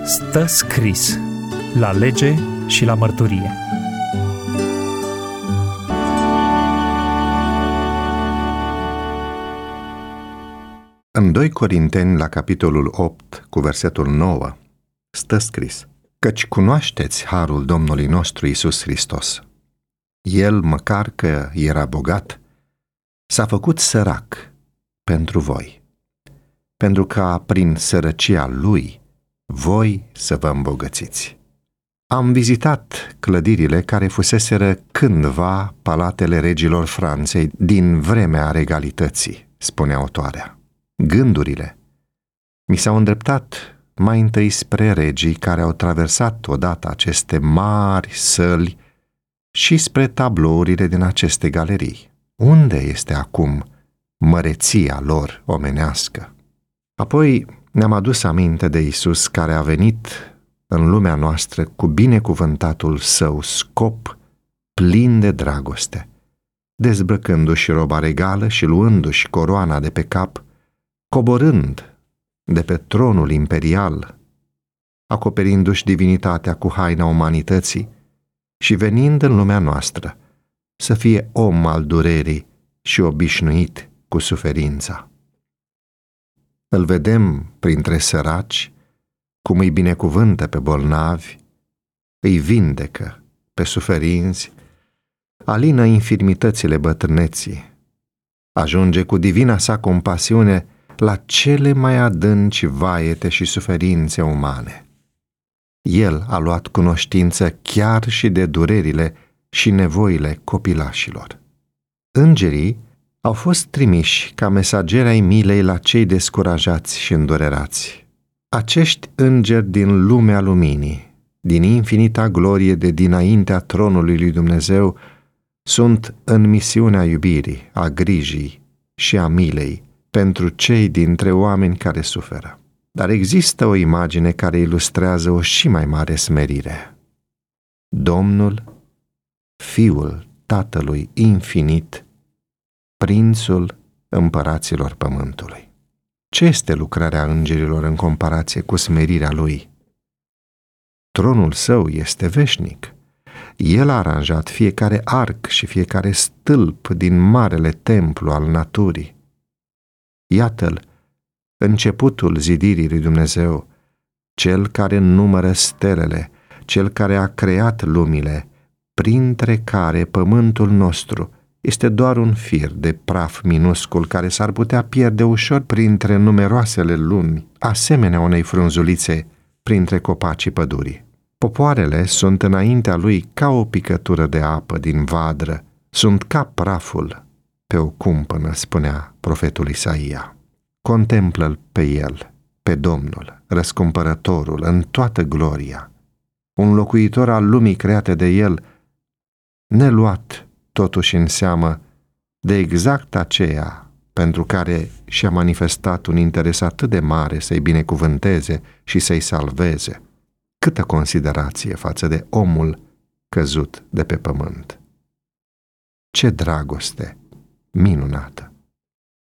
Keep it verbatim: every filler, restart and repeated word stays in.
Stă scris la lege și la mărturie. În doi Corinteni, la capitolul opt, cu versetul nouă, stă scris: căci cunoașteți harul Domnului nostru Iisus Hristos. El, măcar că era bogat, s-a făcut sărac pentru voi, pentru ca prin sărăcia Lui voi să vă îmbogățiți. Am vizitat clădirile care fuseseră cândva palatele regilor Franței din vremea regalității, spune autoarea. Gândurile mi s-au îndreptat mai întâi spre regii care au traversat odată aceste mari săli și spre tablourile din aceste galerii. Unde este acum măreția lor omenească? Apoi ne-am adus aminte de Iisus, care a venit în lumea noastră cu binecuvântatul său scop plin de dragoste, dezbrăcându-și roba regală și luându-și coroana de pe cap, coborând de pe tronul imperial, acoperindu-și divinitatea cu haina umanității și venind în lumea noastră să fie om al durerii și obișnuit cu suferința. Îl vedem printre săraci, cum îi binecuvântă pe bolnavi, îi vindecă pe suferinți, alină infirmitățile bătrâneții, ajunge cu divina sa compasiune la cele mai adânci vaiete și suferințe umane. El a luat cunoștință chiar și de durerile și nevoile copilașilor. Îngerii au fost trimiși ca mesageri ai milei la cei descurajați și îndurerați. Acești îngeri din lumea luminii, din infinita glorie de dinaintea tronului lui Dumnezeu, sunt în misiunea iubirii, a grijii și a milei pentru cei dintre oameni care suferă. Dar există o imagine care ilustrează o și mai mare smerire. Domnul, Fiul Tatălui Infinit, Prințul împăraților pământului. Ce este lucrarea îngerilor în comparație cu smerirea Lui? Tronul Său este veșnic. El a aranjat fiecare arc și fiecare stâlp din marele templu al naturii. Iată-l, începutul zidirii lui Dumnezeu, Cel care numără stelele, Cel care a creat lumile, printre care pământul nostru este doar un fir de praf minuscul care s-ar putea pierde ușor printre numeroasele lumi, asemenea unei frunzulițe printre copacii pădurii. Popoarele sunt înaintea lui ca o picătură de apă din vadră, sunt ca praful pe o cumpănă, spunea profetul Isaia. Contemplă-l pe el, pe Domnul, răscumpărătorul, în toată gloria, un locuitor al lumii create de el, neluat totuși în seamă de exact aceea pentru care și-a manifestat un interes atât de mare să-i binecuvânteze și să-i salveze. Câtă considerație față de omul căzut de pe pământ! Ce dragoste minunată!